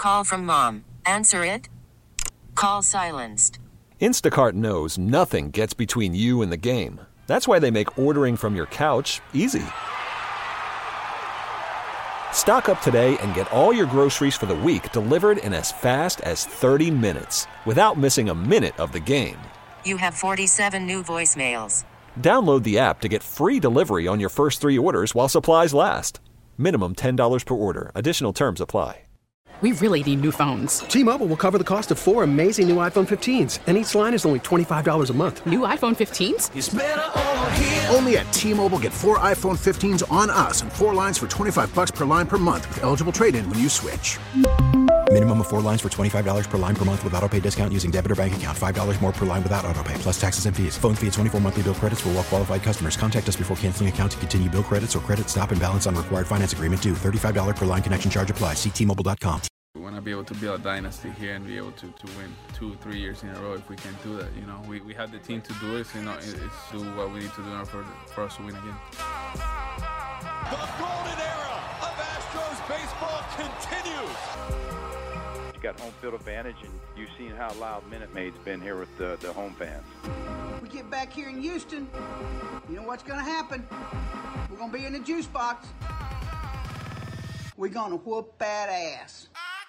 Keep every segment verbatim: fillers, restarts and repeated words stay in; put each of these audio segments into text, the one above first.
call from mom. Answer it. Call silenced. Instacart knows nothing gets between you and the game. That's why they make ordering from your couch easy. Stock up today and get all your groceries for the week delivered in as fast as thirty minutes without missing a minute of the game. You have forty-seven new voicemails. Download the app to get free delivery on your first three orders while supplies last. Minimum ten dollars per order. Additional terms apply. We really need new phones. T-Mobile will cover the cost of four amazing new iPhone fifteens, and each line is only twenty-five dollars a month. New iPhone fifteens? It's better over here. Only at T-Mobile, get four iPhone fifteens on us and four lines for twenty-five bucks per line per month with eligible trade-in when you switch. Minimum of four lines for twenty-five dollars per line per month with autopay discount using debit or bank account. five dollars more per line without autopay, plus taxes and fees. Phone fee at twenty-four monthly bill credits for well-qualified customers. Contact us before canceling account to continue bill credits or credit stop and balance on required finance agreement due. thirty-five dollars per line connection charge applies. See T Mobile dot com. We want to be able to build a dynasty here and be able to, to win two, three years in a row if we can do that. You know, we, we have the team to do it, so you know, it's do what we need to do in order for, for us to win again. The golden era of Astros baseball continues. You got home field advantage, and you've seen how loud Minute Maid's been here with the, the home fans. We get back here in Houston, you know what's going to happen. We're going to be in the juice box. We're going to whoop that ass.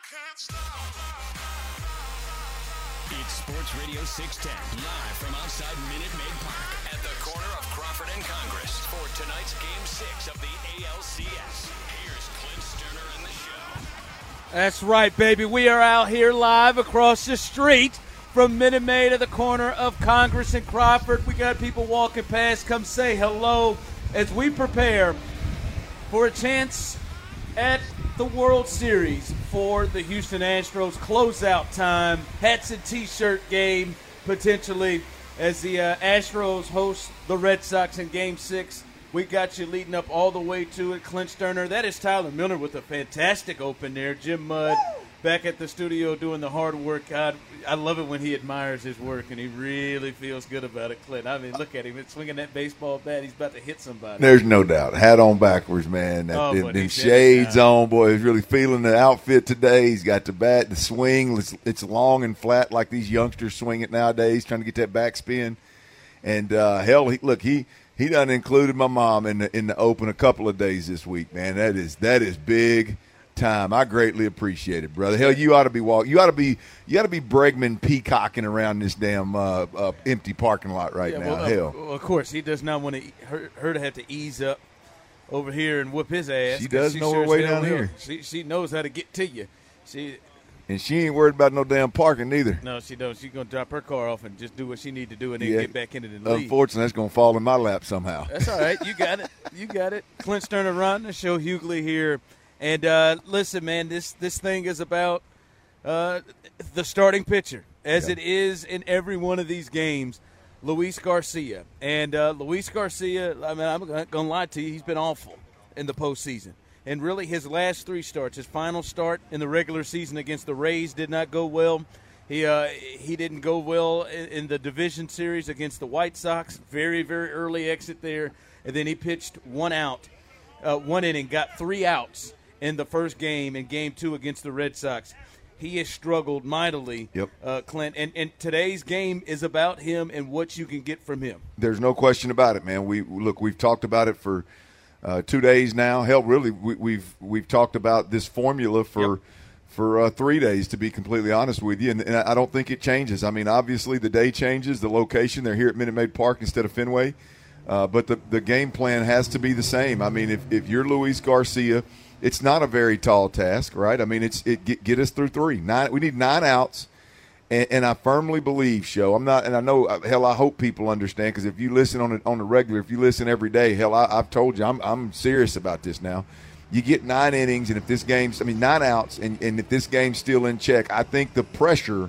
It's Sports Radio six ten, live from outside Minute Maid Park at the corner of Crawford and Congress for tonight's Game six of the A L C S. Here's Clint Sterner and the show. That's right, baby. We are out here live across the street from Minute Maid at the corner of Congress and Crawford. We got people walking past. Come say hello as we prepare for a chance at the World Series for the Houston Astros. Closeout time, hats and T-shirt game potentially as the uh, Astros host the Red Sox in Game six. We got you leading up all the way to it, Clint Sterner. That is Tyler Miller with a fantastic open there. Jim Mudd back at the studio doing the hard work. God, I love it when he admires his work, and he really feels good about it, Clint. I mean, look at him. It's swinging that baseball bat. He's about to hit somebody. There's no doubt. Hat on backwards, man. That, Oh, them, but them he said shades it now. on, boy. He's really feeling the outfit today. He's got the bat, the swing. It's, it's long and flat like these youngsters swing it nowadays, trying to get that backspin. And, uh, hell, he, look, he he done included my mom in the, in the open a couple of days this week, man. That is that is big time. I greatly appreciate it, brother. Hell, you ought to be walking. You ought to be. You ought to be Bregman peacocking around this damn uh, uh, empty parking lot right Yeah, now. well, Hell, of, of course, he does not want to her, her to have to ease up over here and whoop his ass. She 'cause does she know sure her way as hell down will. here. She she knows how to get to you. She and she ain't worried about no damn parking either. no, she don't. She's gonna drop her car off and just do what she need to do and then Yeah. get back into the lead. Unfortunately, that's gonna fall in my lap somehow. That's all right. You got it. You got it. Clint Sterner run the show. Hughley here, and uh, listen, man. This this thing is about uh, the starting pitcher, as Yeah. it is in every one of these games. Luis Garcia, and uh, Luis Garcia. I mean, I'm not gonna lie to you. He's been awful in the postseason. And really, his last three starts, his final start in the regular season against the Rays did not go well. He uh, he didn't go well in, in the division series against the White Sox. Very, very early exit there. And then he pitched one out, uh, one inning, got three outs in the first game in game two against the Red Sox. He has struggled mightily, Yep. uh, Clint. And, and today's game is about him and what you can get from him. There's no question about it, man. We look, we've talked about it for uh, two days now. Hell, really, we, we've we've talked about this formula for Yep. for uh, three days. To be completely honest with you, and, and I don't think it changes. I mean, obviously, the day changes, the location. They're here at Minute Maid Park instead of Fenway, uh, but the the game plan has to be the same. I mean, if if you're Luis Garcia, it's not a very tall task, right? I mean, it's it get, get us through three. Nine. We need nine outs. And, and I firmly believe, show I'm not, and I know, hell, I hope people understand, because if you listen on the, on the regular, if you listen every day, hell, I, I've told you, I'm I'm serious about this now. You get nine innings, and if this game's, I mean, nine outs, and, and if this game's still in check, I think the pressure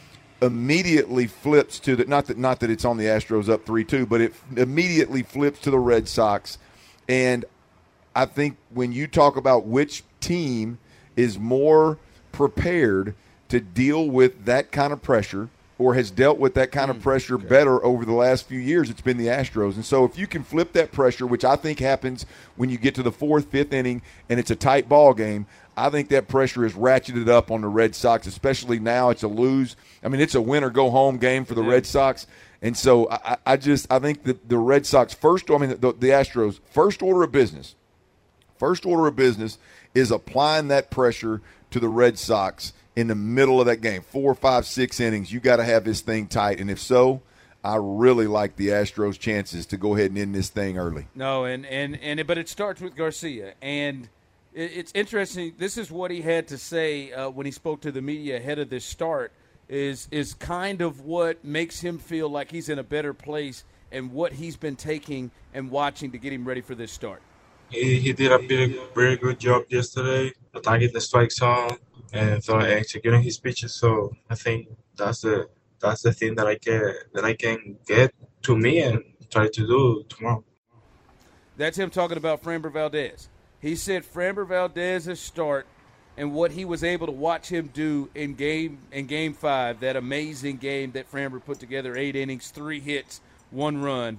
immediately flips to the, not that not that it's on the Astros up three two, but it immediately flips to the Red Sox. And I think when you talk about which team is more prepared to deal with that kind of pressure or has dealt with that kind of pressure okay. better over the last few years, it's been the Astros. And so if you can flip that pressure, which I think happens when you get to the fourth, fifth inning and it's a tight ball game, I think that pressure is ratcheted up on the Red Sox, especially now it's a lose. I mean, it's a win or go home game for the Red Sox. And so I, I just I think that the Red Sox first, I mean, the, the Astros first order of business, first order of business is applying that pressure to the Red Sox in the middle of that game. Four, five, six innings, you got to have this thing tight. And if so, I really like the Astros' chances to go ahead and end this thing early. No, and, and, and it, but it starts with Garcia. And it, it's interesting. This is what he had to say uh, when he spoke to the media ahead of this start is is kind of what makes him feel like he's in a better place and what he's been taking and watching to get him ready for this start. He, he did a very, very good job yesterday attacking the strike zone and so executing his pitches. So I think that's the that's the thing that I can that I can get to me and try to do tomorrow. That's him talking about Framber Valdez. He said Framber Valdez's start and what he was able to watch him do in game in game five, that amazing game that Framber put together, eight innings, three hits, one run.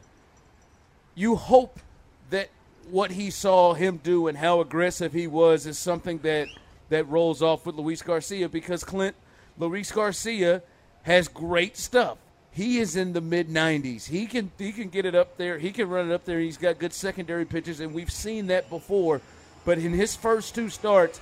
You hope that what he saw him do and how aggressive he was is something that, that rolls off with Luis Garcia, because, Clint, Luis Garcia has great stuff. He is in the mid nineties. He can he can get it up there. He can run it up there. He's got good secondary pitches, and we've seen that before. But in his first two starts,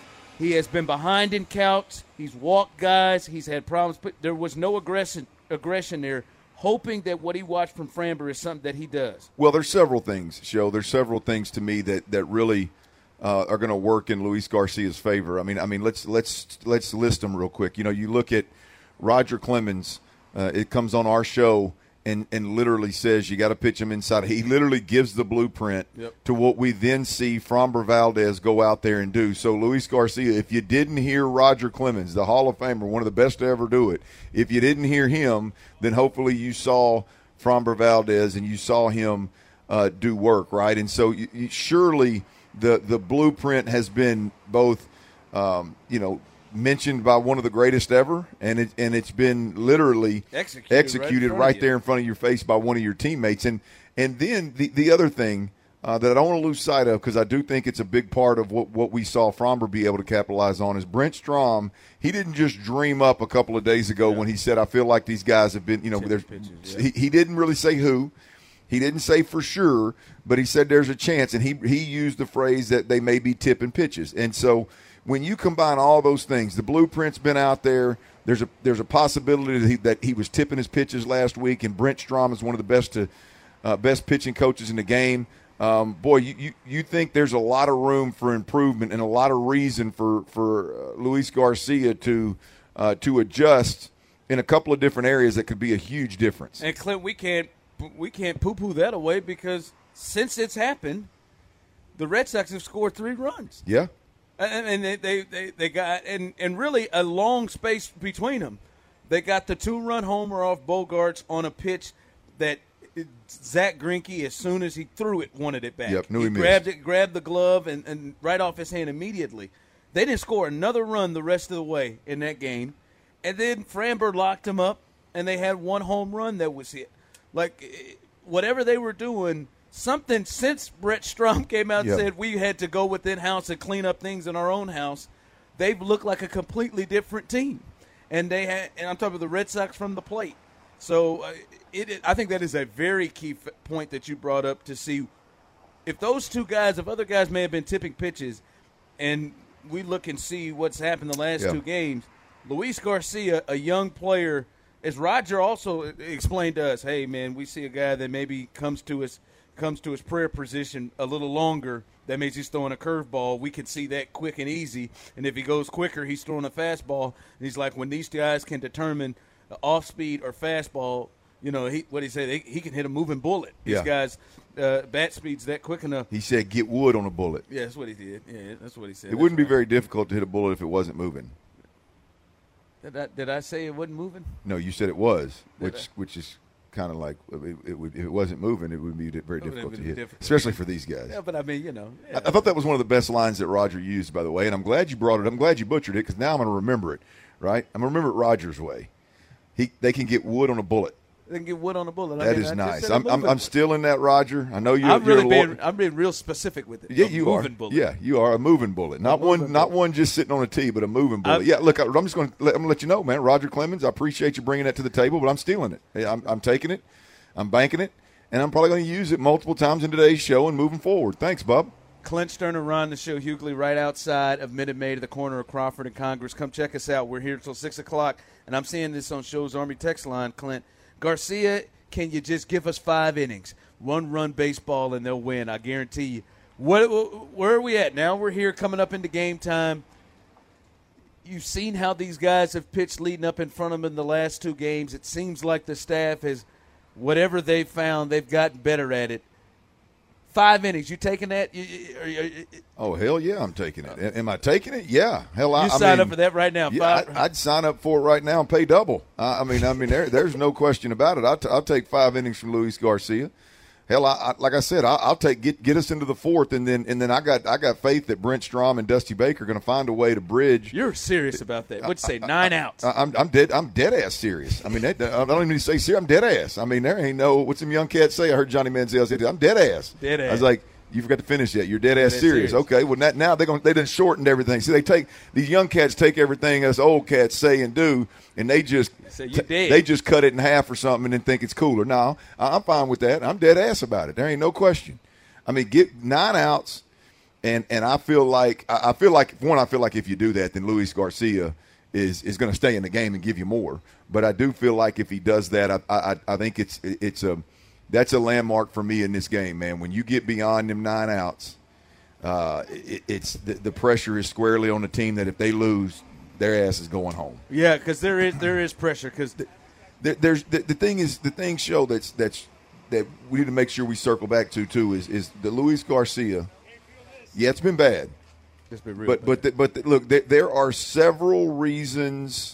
he has been behind in counts. He's walked guys. He's had problems. But there was no aggression aggression there, hoping that what he watched from Framber is something that he does. Well, there's several things, Sho. There's several things to me that, that really uh, are going to work in Luis Garcia's favor. I mean, I mean, let's let's let's list them real quick. You know, you look at Roger Clemens. Uh, it comes on our show and, and literally says you got to pitch him inside. He literally gives the blueprint yep. to what we then see Framber Valdez go out there and do. So, Luis Garcia, if you didn't hear Roger Clemens, the Hall of Famer, one of the best to ever do it, if you didn't hear him, then hopefully you saw Framber Valdez and you saw him uh, do work, right? And so you, you, surely the, the blueprint has been both, um, you know, mentioned by one of the greatest ever, and it and it's been literally executed, executed right, right there in front of your face by one of your teammates. And and then the the other thing uh, that I don't want to lose sight of, because I do think it's a big part of what, what we saw Framber be able to capitalize on, is Brent Strom. He didn't just dream up a couple of days ago yeah. when he said, "I feel like these guys have been," you know, there's, pitches, yeah. he he didn't really say who. He didn't say for sure, but he said there's a chance, and he he used the phrase that they may be tipping pitches. And so when you combine all those things, the blueprint's been out there. There's a there's a possibility that he, that he was tipping his pitches last week, and Brent Strom is one of the best to, uh, best pitching coaches in the game. Um, boy, you, you you think there's a lot of room for improvement and a lot of reason for for uh, Luis Garcia to uh, to adjust in a couple of different areas that could be a huge difference. And Clint, we can't we can't poo-poo that away, because since it's happened, the Red Sox have scored three runs. Yeah. And they, they, they, they got and, and really a long space between them. They got the two-run homer off Bogarts on a pitch that Zach Greinke, as soon as he threw it, wanted it back. Yep, knew he, he grabbed missed. it, grabbed the glove, and, and right off his hand immediately. They didn't score another run the rest of the way in that game. And then Framber locked him up, and they had one home run that was it. Like, whatever they were doing – something since Brent Strom came out and yep. said we had to go within house and clean up things in our own house, they've looked like a completely different team. And they had, and I'm talking about the Red Sox from the plate. So uh, it, it, I think that is a very key f- point that you brought up, to see if those two guys, if other guys may have been tipping pitches, and we look and see what's happened the last yep. two games. Luis Garcia, a young player, as Roger also explained to us, hey, man, we see a guy that maybe comes to us comes to his prayer position a little longer. That means he's throwing a curveball. We can see that quick and easy. And if he goes quicker, he's throwing a fastball. And he's like, when these guys can determine off speed or fastball, you know, he what he said, he, he can hit a moving bullet. These yeah. guys, uh, bat speed's that quick enough. He said, get wood on a bullet. Yeah, that's what he did. Yeah, that's what he said. It that's wouldn't right. be very difficult to hit a bullet if it wasn't moving. Did I, did I say it wasn't moving? No, you said it was, Did which I? which is kind of like it, it would, if it wasn't moving, it would be very difficult to hit, difficult. especially for these guys. Yeah, but I mean, you know. Yeah. I, I thought that was one of the best lines that Roger used, by the way, and I'm glad you brought it. I'm glad you butchered it, because now I'm going to remember it, right? I'm going to remember it Roger's way. He They can get wood on a bullet. They can get wood on the bullet. That I mean, is I nice. I'm, I'm, I'm still in that, Roger. I know you're. I'm really you're being. Lord. I'm being real specific with it. Yeah, a you are. Bullet. Yeah, you are a moving bullet. Not one. bullet. Not one just sitting on a tee, but a moving bullet. I'm, yeah. Look, I'm just going to. I'm going to let you know, man. Roger Clemens. I appreciate you bringing that to the table, but I'm stealing it. Hey, I'm, I'm taking it. I'm banking it, and I'm probably going to use it multiple times in today's show and moving forward. Thanks, Bub. Clint Sterner, Ron the Show Hughley, right outside of Minute Maid at the corner of Crawford and Congress. Come check us out. We're here until six o'clock, and I'm seeing this on Show's Army text line, Clint. Garcia, can you just give us five innings? One run baseball, and they'll win. I guarantee you. What, where are we at? Now we're here coming up into game time. You've seen how these guys have pitched leading up in front of them in the last two games. It seems like the staff has, whatever they've found, they've gotten better at it. Five innings. You taking that? You, you, you, oh, hell yeah, I'm taking it. Am I taking it? Yeah. Hell, I, you I sign mean, up for that right now. Yeah, Five. I, I'd sign up for it right now and pay double. I, I mean, I mean, there, there's no question about it. I'll, t- I'll take five innings from Luis Garcia. Hell, I, I, like I said, I, I'll take get get us into the fourth, and then and then I got I got faith that Brent Strom and Dusty Baker are going to find a way to bridge. You're serious about that? What'd you say? Nine I, outs. I, I'm I'm dead. I'm dead ass serious. I mean, that, I don't even need to say serious. I'm dead ass. I mean, there ain't no what's some young cats say. I heard Johnny Manziel say, "I'm dead ass." Dead ass. I was like, you forgot to finish that. You're dead ass Dead serious. serious. Okay. Well, that, now they're going. They done shortened everything. See, they take these young cats take everything us old cats say and do, and they just So you t- dead. they just cut it in half or something and then think it's cooler. No, I- I'm fine with that. I'm dead ass about it. There ain't no question. I mean, get nine outs, and and I feel like I I feel like one. I feel like if you do that, then Luis Garcia is is going to stay in the game and give you more. But I do feel like if he does that, I I, I think it's it's a that's a landmark for me in this game, man. When you get beyond them nine outs. Uh, it, it's the, the pressure is squarely on the team that if they lose, their ass is going home. Yeah, because there is there is pressure. Because the, the, there's the, the thing is the thing show that's that's that we need to make sure we circle back to too is is the Luis Garcia. Yeah, it's been bad. It's been real but bad. but the, but the, look, there, there are several reasons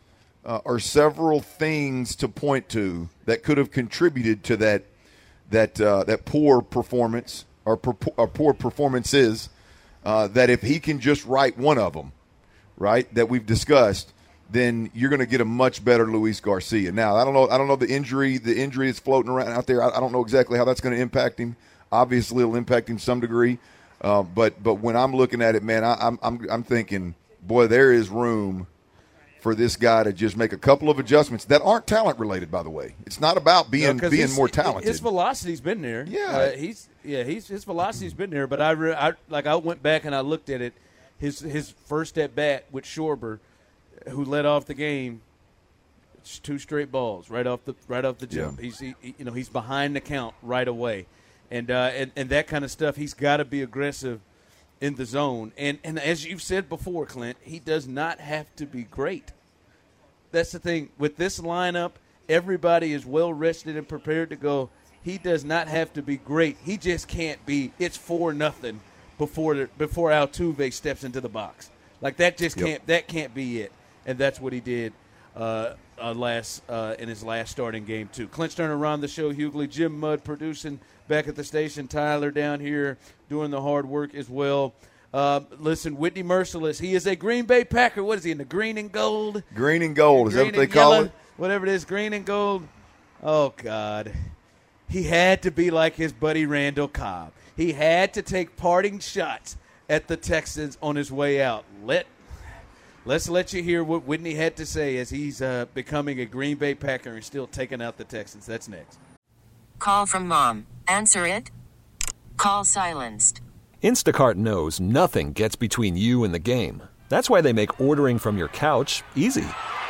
uh, or several things to point to that could have contributed to that that uh, that poor performance. Or, or poor performances, uh, that if he can just right one of them, right, that we've discussed, then you're going to get a much better Luis Garcia. Now, I don't know. I don't know the injury. The injury is floating around out there. I, I don't know exactly how that's going to impact him. Obviously, it'll impact him some degree. Uh, but but when I'm looking at it, man, I, I'm I'm I'm thinking, boy, there is room for this guy to just make a couple of adjustments that aren't talent related, by the way. It's not about being no, being more talented. His velocity's been there. Yeah, uh, he's yeah he's his velocity's been there. But I, re, I like I went back and I looked at it. His his first at bat with Schwarber, who led off the game. It's two straight balls right off the right off the jump. Yeah. He's he, you know he's behind the count right away, and uh, and and that kind of stuff. He's got to be aggressive in the zone. And and as you've said before, Clint, he does not have to be great. That's the thing. With this lineup, everybody is well rested and prepared to go. He does not have to be great. He just can't be it's four nothing before the, before Altuve steps into the box. Like that just Yep. can't that can't be it. And that's what he did uh, uh, last uh, in his last starting game too. Clint Sterner, Ron the Show Hughley, Jim Mudd producing back at the station, Tyler down here doing the hard work as well. Uh, listen, Whitney Merciless, he is a Green Bay Packer. What is he, in the green and gold? Green and gold, is that Green what they and call yellow, it? Whatever it is, green and gold. Oh, God. He had to be like his buddy Randall Cobb. He had to take parting shots at the Texans on his way out. Let, let's let you hear what Whitney had to say as he's uh, becoming a Green Bay Packer and still taking out the Texans. That's next. Call from mom. Answer it. Call silenced. Instacart knows nothing gets between you and the game. That's why they make ordering from your couch easy.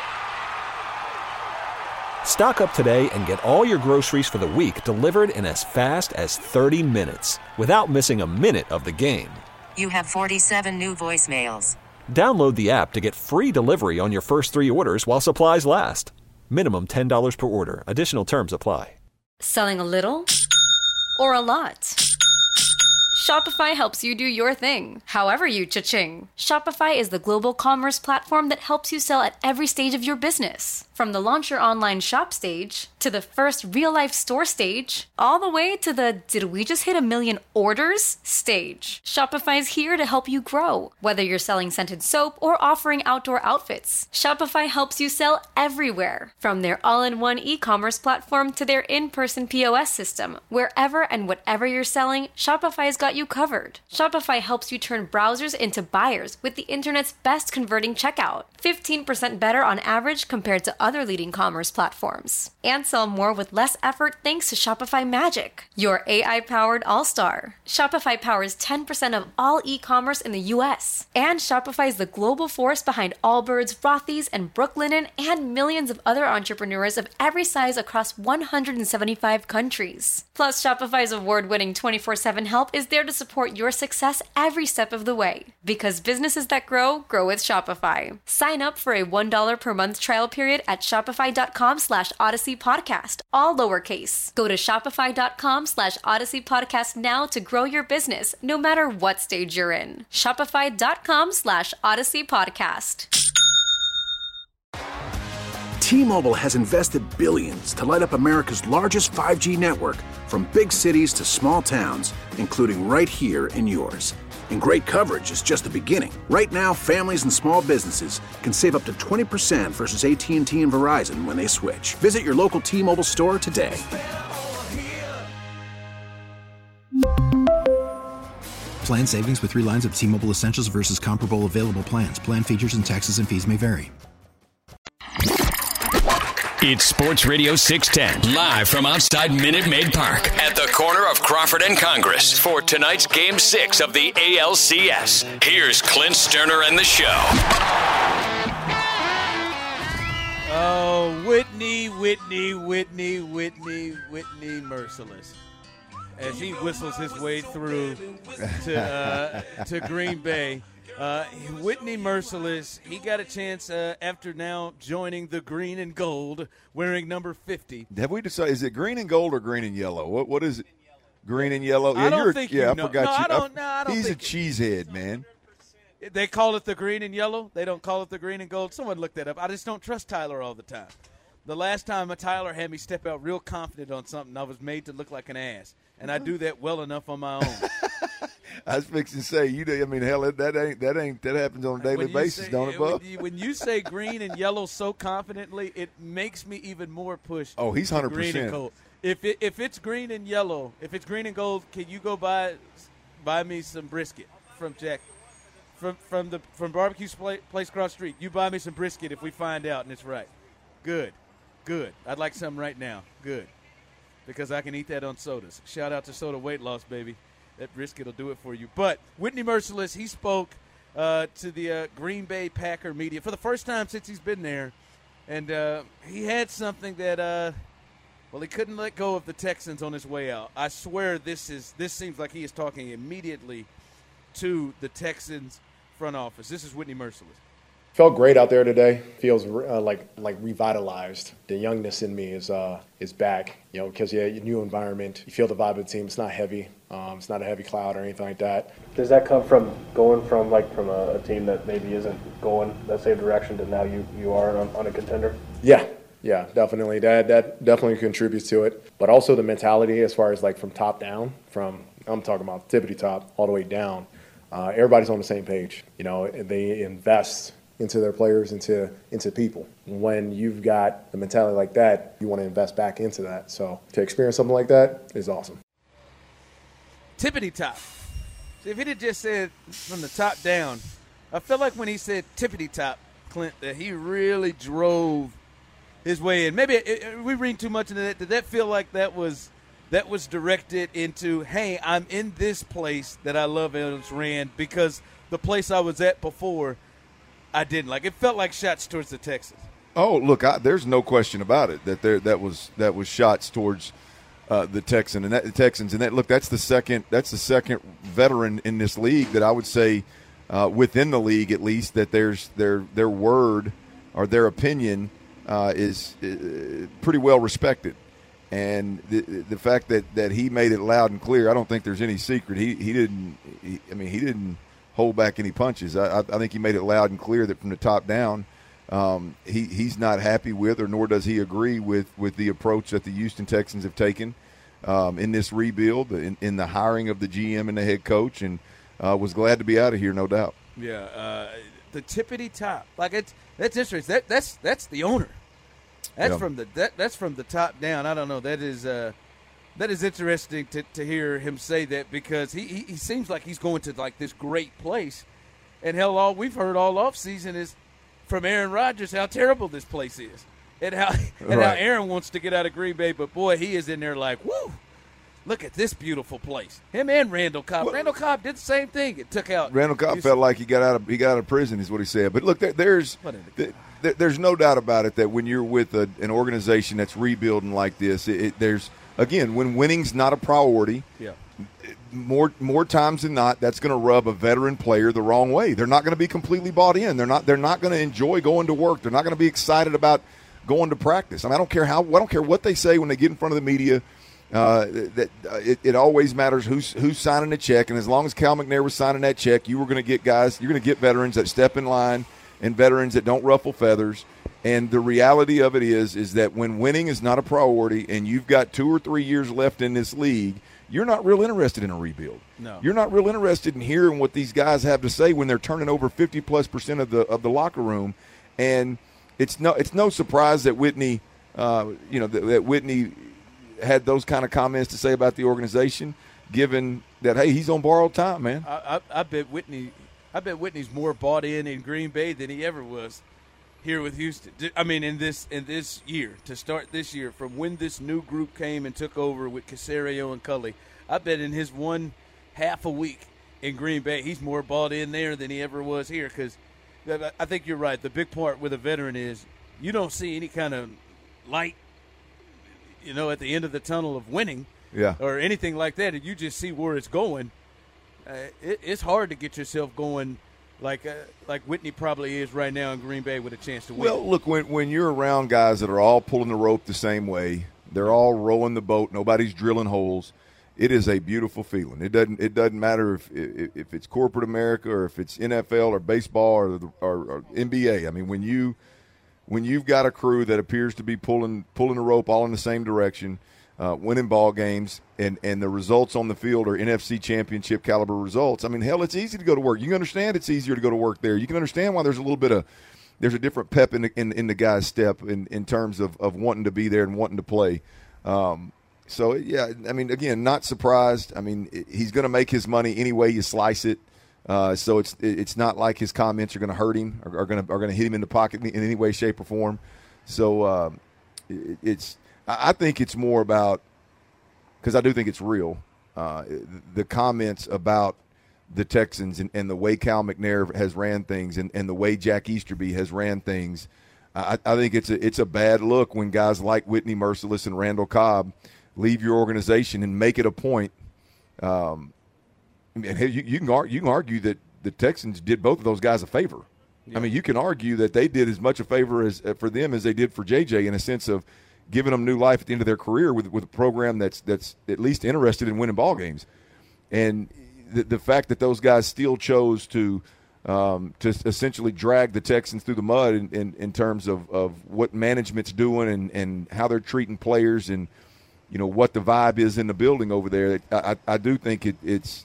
Stock up today and get all your groceries for the week delivered in as fast as thirty minutes without missing a minute of the game. You have forty-seven new voicemails. Download the app to get free delivery on your first three orders while supplies last. Minimum ten dollars per order. Additional terms apply. Selling a little or a lot? Shopify helps you do your thing, however you cha-ching. Shopify is the global commerce platform that helps you sell at every stage of your business. From the launch your online shop stage, to the first real-life store stage, all the way to the did we just hit a million orders stage. Shopify's here to help you grow. Whether you're selling scented soap or offering outdoor outfits, Shopify helps you sell everywhere. From their all-in-one e-commerce platform to their in-person P O S system, wherever and whatever you're selling, Shopify's got you covered. Shopify helps you turn browsers into buyers with the internet's best converting checkout. fifteen percent better on average compared to other leading commerce platforms. And sell more with less effort thanks to Shopify Magic, your A I-powered all-star. Shopify powers ten percent of all e-commerce in the U S. And Shopify is the global force behind Allbirds, Rothy's, and Brooklinen, and millions of other entrepreneurs of every size across one hundred seventy-five countries. Plus, Shopify's award-winning twenty-four seven help is there to support your success every step of the way. Because businesses that grow, grow with Shopify. Sign up for a one dollar per month trial period at shopify.com slash Odyssey Podcast, all lowercase. Go to shopify.com slash Odyssey Podcast now to grow your business, no matter what stage you're in. Shopify.com slash Odyssey Podcast. T-Mobile has invested billions to light up America's largest five G network, from big cities to small towns, including right here in yours. And great coverage is just the beginning. Right now, families and small businesses can save up to twenty percent versus A T and T and Verizon when they switch. Visit your local T-Mobile store today. Plan savings with three lines of T-Mobile Essentials versus comparable available plans. Plan features and taxes and fees may vary. It's Sports Radio six ten, live from outside Minute Maid Park at the corner of Crawford and Congress for tonight's Game six of the A L C S. Here's Clint Sterner and the show. Oh, Whitney, Whitney, Whitney, Whitney, Whitney Merciless. As he whistles his way through to, uh, to Green Bay. Uh, Whitney Merciless, he got a chance uh, after now joining the green and gold, wearing number fifty. Have we decided, is it green and gold or green and yellow? What What is it? Green and yellow? I Yeah, don't you're, think yeah, you I know. forgot No, you. I don't- no, I don't He's think- a cheesehead, man. They call it the green and yellow. They don't call it the green and gold. Someone looked that up. I just don't trust Tyler all the time. The last time a Tyler had me step out real confident on something, I was made to look like an ass. And I do that well enough on my own. I was fixing to say, you. I mean, hell, that ain't that ain't that happens on a daily When you basis, say- don't it, when Bub? you, when you say green and yellow so confidently, it makes me even more push. Oh, he's to one hundred green and percent. gold. If it, if it's green and yellow, if it's green and gold, can you go buy buy me some brisket from Jack from from the from barbecue Pla- place across the street? You buy me some brisket if we find out and it's right. Good, good. I'd like some right now. Good, because I can eat that on sodas. Shout out to Soda Weight Loss, baby. That brisket will do it for you. But Whitney Merciless, he spoke uh, to the uh, Green Bay Packer media for the first time since he's been there. And uh, he had something that, uh, well, he couldn't let go of the Texans on his way out. I swear this is this seems like he is talking immediately to the Texans front office. This is Whitney Merciless. Felt great out there today. Feels uh, like like revitalized. The youngness in me is uh, is back. You know, because yeah, new environment. You feel the vibe of the team. It's not heavy. Um, it's not a heavy cloud or anything like that. Does that come from going from like from a, a team that maybe isn't going that same direction to now you you are on, on a contender? Yeah, yeah, definitely. That that definitely contributes to it. But also the mentality as far as like from top down, from I'm talking about tippity top all the way down. Uh, everybody's on the same page. You know, they invest into their players, into into people. When you've got the mentality like that, you want to invest back into that. So to experience something like that is awesome. Tippity top. See, if he had just said from the top down, I feel like when he said tippity top, Clint, that he really drove his way in. Maybe it, it, we read too much into that. Did that feel like that was that was directed into, hey, I'm in this place that I love and it's ran because the place I was at before, I didn't like. It felt like shots towards the Texans. Oh, look, I, there's no question about it that there that was that was shots towards uh, the Texan and that, the Texans. And that look, that's the second that's the second veteran in this league that I would say uh, within the league at least that there's their their word or their opinion uh, is uh, pretty well respected. And the the fact that, that he made it loud and clear, I don't think there's any secret. He he didn't. He, I mean, he didn't hold back any punches. I, I think he made it loud and clear that from the top down, um, he he's not happy with, or nor does he agree with, with the approach that the Houston Texans have taken um, in this rebuild, in, in the hiring of the G M and the head coach, and uh, was glad to be out of here, no doubt. Yeah, uh, the tippity top, like it's that's interesting. That that's that's the owner. That's Yeah. from the that, that's from the top down. I don't know. That is uh, that is interesting to, to hear him say that, because he, he he seems like he's going to like this great place, and hell, all we've heard all off season is from Aaron Rodgers how terrible this place is, and how and how Right. Aaron wants to get out of Green Bay, but boy, he is in there like, woo, look at this beautiful place. Him and Randall Cobb. Randall Cobb did the same thing. It took out Randall Cobb Houston. felt like he got out of he got out of prison, is what he said. But look, there, there's What in th- th- there's no doubt about it that when you're with a, an organization that's rebuilding like this, it, it, there's again when winning's not a priority. Yeah. More more times than not, that's going to rub a veteran player the wrong way. They're not going to be completely bought in. They're not. They're not going to enjoy going to work. They're not going to be excited about going to practice. I mean, I don't care how. I don't care what they say when they get in front of the media. Uh, that uh, it, it always matters who's who's signing the check, and as long as Cal McNair was signing that check, you were going to get guys. You're going to get veterans that step in line and veterans that don't ruffle feathers. And the reality of it is, is that when winning is not a priority, and you've got two or three years left in this league, you're not real interested in a rebuild. No. You're not real interested in hearing what these guys have to say when they're turning over fifty plus percent of the of the locker room. And it's no it's no surprise that Whitney, uh, you know, that, that Whitney had those kind of comments to say about the organization, given that, hey, he's on borrowed time, man. I, I, I bet Whitney, I bet Whitney's more bought in in Green Bay than he ever was here with Houston. I mean, in this in this year, to start this year, from when this new group came and took over with Caserio and Culley, I bet in his one half a week in Green Bay, he's more bought in there than he ever was here. Because I think you're right. The big part with a veteran is you don't see any kind of light, you know, at the end of the tunnel of winning, Yeah. or anything like that, and you just see where it's going. Uh, it, it's hard to get yourself going like uh, like Whitney probably is right now in Green Bay with a chance to win. Well, look, when when you're around guys that are all pulling the rope the same way, they're all rowing the boat, nobody's drilling holes, it is a beautiful feeling. It doesn't it doesn't matter if if, if it's corporate America or if it's N F L or baseball or, the, or, or N B A. I mean, when you when you've got a crew that appears to be pulling pulling the rope all in the same direction, uh, winning ball games, and, and the results on the field are N F C championship caliber results. I mean, hell, it's easy to go to work. You can understand it's easier to go to work there. You can understand why there's a little bit of there's a different pep in the, in, in the guy's step in, in terms of, of wanting to be there and wanting to play. Um, so, yeah, I mean, again, not surprised. I mean, he's going to make his money any way you slice it. Uh, so it's it's not like his comments are going to hurt him or are going to are going to hit him in the pocket in any way, shape, or form. So uh, it, it's I think it's more about, because I do think it's real, uh, the comments about the Texans and, and the way Cal McNair has ran things and, and the way Jack Easterby has ran things. I, I think it's a it's a bad look when guys like Whitney Mercilus and Randall Cobb leave your organization and make it a point. Um, and hey, you, you can argue, you can argue that the Texans did both of those guys a favor. Yeah. I mean, you can argue that they did as much a favor as for them as they did for J J in a sense of giving them new life at the end of their career with with a program that's that's at least interested in winning ball games. And the, the fact that those guys still chose to um, to essentially drag the Texans through the mud in, in, in terms of, of what management's doing and, and how they're treating players and, you know, what the vibe is in the building over there. I, I, I do think it, it's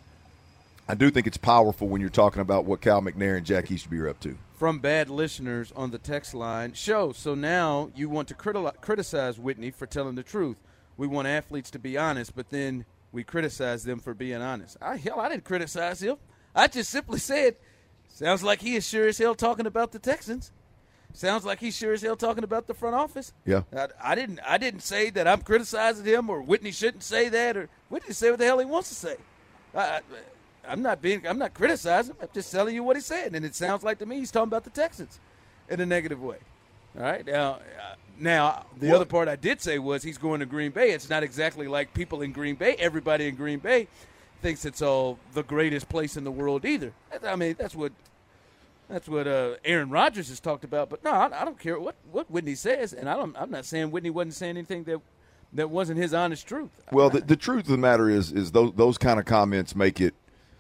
I do think it's powerful when you're talking about what Cal McNair and Jack Easterby are up to. From bad listeners on the text line, show, so now you want to criti- criticize Whitney for telling the truth. We want athletes to be honest, but then we criticize them for being honest. I, hell, I didn't criticize him. I just simply said, sounds like he is sure as hell talking about the Texans. Sounds like he's sure as hell talking about the front office. Yeah. I, I didn't I didn't say that I'm criticizing him or Whitney shouldn't say that or Whitney say what the hell he wants to say. I, I, I'm not being I'm not criticizing him. I'm just telling you what he said, and it sounds like to me he's talking about the Texans in a negative way. All right. Now, uh, now the What? other part I did say was he's going to Green Bay. It's not exactly like people in Green Bay. Everybody in Green Bay thinks it's all the greatest place in the world either. I mean, that's what that's what uh, Aaron Rodgers has talked about. But no, I, I don't care what, what Whitney says, and I don't. I'm not saying Whitney wasn't saying anything that that wasn't his honest truth. Well, the, the truth of the matter is, is those those kind of comments make it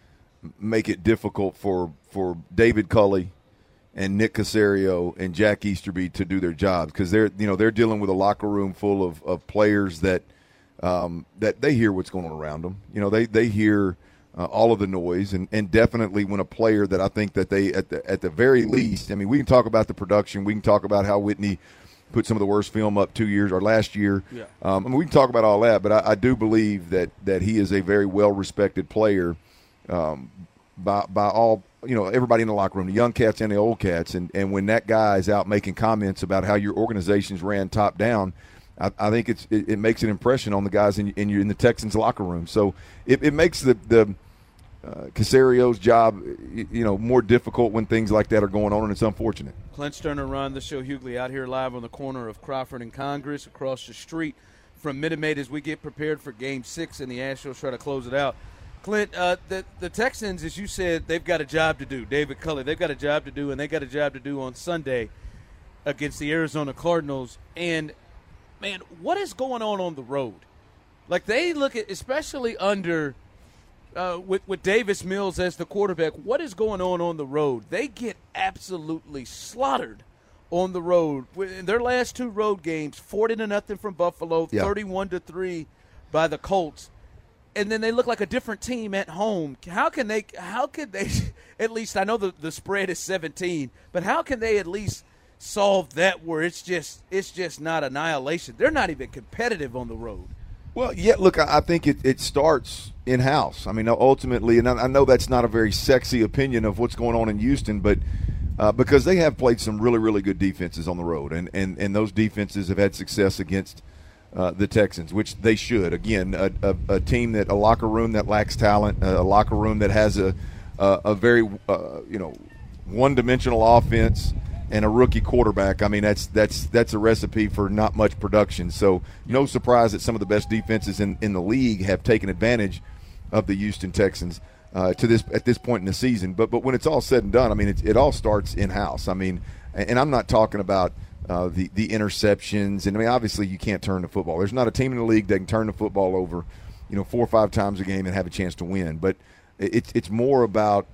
make it difficult for for David Culley and Nick Caserio and Jack Easterby to do their jobs, because they're you know they're dealing with a locker room full of, of players that um, that they hear what's going on around them. You know, they they hear uh, all of the noise, and, and definitely when a player that I think that they at the at the very least, I mean, we can talk about the production, we can talk about how Whitney put some of the worst film up two years or last year. Yeah. Um, I mean, we can talk about all that, but I, I do believe that that he is a very well respected player um, by by all. You know, everybody in the locker room, the young cats and the old cats, and, and when that guy is out making comments about how your organization's ran top down, I, I think it's it, it makes an impression on the guys in in, your, in the Texans locker room. So it, it makes the the uh, Caserio's job, you know, more difficult when things like that are going on, and it's unfortunate. Clint Sterner, Ron, the show Hughley out here live on the corner of Crawford and Congress, across the street from Minute Maid as we get prepared for Game Six, and the Astros try to close it out. Clint, uh, the, the Texans, as you said, they've got a job to do. David Culley, they've got a job to do, and they got a job to do on Sunday against the Arizona Cardinals. And, man, what is going on on the road? Like, they look at, especially under uh, with, with Davis Mills as the quarterback, what is going on on the road? They get absolutely slaughtered on the road. In their last two road games, forty to nothing from Buffalo, yeah. thirty-one to three by the Colts. And then they look like a different team at home. How can they how could they at least, I know the, the spread is seventeen, but how can they at least solve that where it's just it's just not annihilation? They're not even competitive on the road. Well, yeah, look, I think it, it starts in-house. I mean, ultimately, and I know that's not a very sexy opinion of what's going on in Houston, but uh, because they have played some really, really good defenses on the road, and, and, and those defenses have had success against Uh, the Texans, which they should. Again, a, a, a team that a locker room that lacks talent, a locker room that has a a, a very uh, you know one-dimensional offense and a rookie quarterback. I mean, that's that's that's a recipe for not much production. So no surprise that some of the best defenses in, in the league have taken advantage of the Houston Texans uh, to this at this point in the season. But but when it's all said and done, I mean, it, it all starts in-house. I mean, and I'm not talking about Uh, the the interceptions, and I mean, obviously you can't turn the football. There's not a team in the league that can turn the football over, you know, four or five times a game and have a chance to win. But it's it's more about,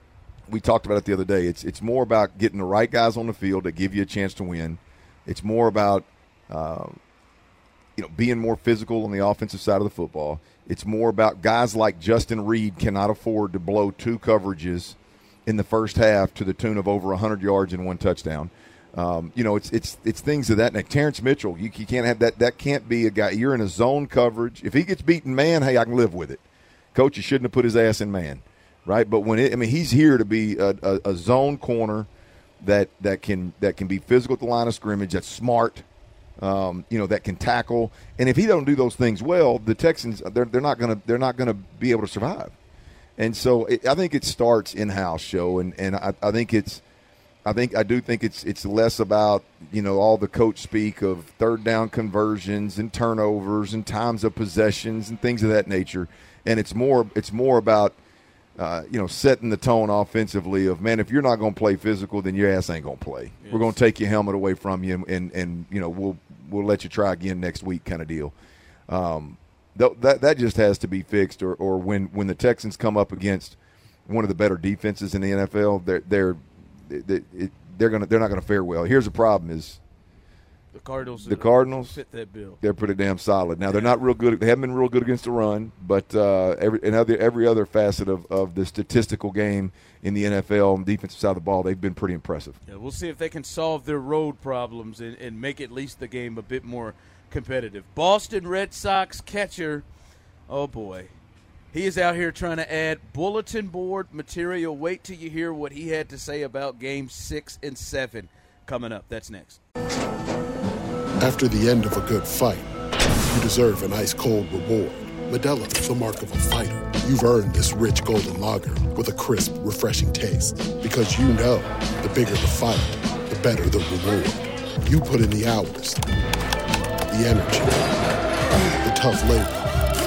we talked about it the other day. It's it's more about getting the right guys on the field that give you a chance to win. It's more about uh, you know being more physical on the offensive side of the football. It's more about guys like Justin Reed cannot afford to blow two coverages in the first half to the tune of over one hundred yards and one touchdown. Um, you know, it's it's it's things of that nature. Terrence Mitchell, you, you can't have that. That can't be a guy. You're in a zone coverage. If he gets beaten man, hey, I can live with it. Coach, you shouldn't have put his ass in man, right? But when it, I mean, he's here to be a, a, a zone corner that that can that can be physical at the line of scrimmage. That's smart. Um, you know, that can tackle. And if he don't do those things well, the Texans they're they're not gonna they're not gonna be able to survive. And so it, I think it starts in house, show, and and I, I think it's. I think I do think it's it's less about, you know, all the coach speak of third down conversions and turnovers and times of possessions and things of that nature, and it's more it's more about uh, you know setting the tone offensively of, man, if you're not going to play physical, then your ass ain't going to play. Yes. We're going to take your helmet away from you, and, and and you know we'll we'll let you try again next week, kind of deal. Um, th- that that just has to be fixed, or or when when the Texans come up against one of the better defenses in the N F L, they're they're It, it, they're gonna. They're not gonna fare well. Here's the problem: is the Cardinals. The Cardinals fit that bill. They're pretty damn solid. Now they're not real good. They haven't been real good against the run, but uh, every and other, every other facet of, of the statistical game in the N F L on the defensive side of the ball, they've been pretty impressive. Yeah, we'll see if they can solve their road problems and, and make at least the game a bit more competitive. Boston Red Sox catcher, oh boy. He is out here trying to add bulletin board material. Wait till you hear what he had to say about Game six and seven coming up. That's next. After the end of a good fight, you deserve an ice-cold reward. Modelo is the mark of a fighter. You've earned this rich golden lager with a crisp, refreshing taste. Because you know, the bigger the fight, the better the reward. You put in the hours, the energy, the tough labor.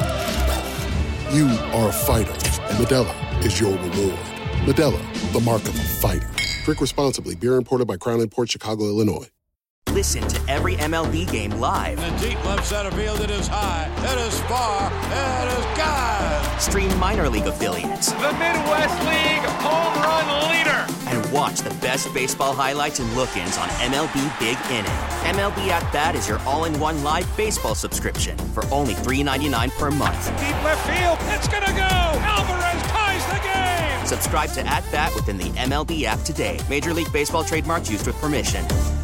You are a fighter, and Modelo is your reward. Modelo, the mark of a fighter. Drink responsibly. Beer imported by Crown Imports, Chicago, Illinois. Listen to every M L B game live. In the deep left center field, it is high, it is far, it is gone. Stream minor league affiliates. The Midwest League home run leader. And watch the best baseball highlights and look-ins on M L B Big Inning. M L B At Bat is your all-in-one live baseball subscription for only three dollars and ninety-nine cents per month. Deep left field, it's gonna go. Alvarez ties the game. Subscribe to At Bat within the M L B app today. Major League Baseball trademarks used with permission.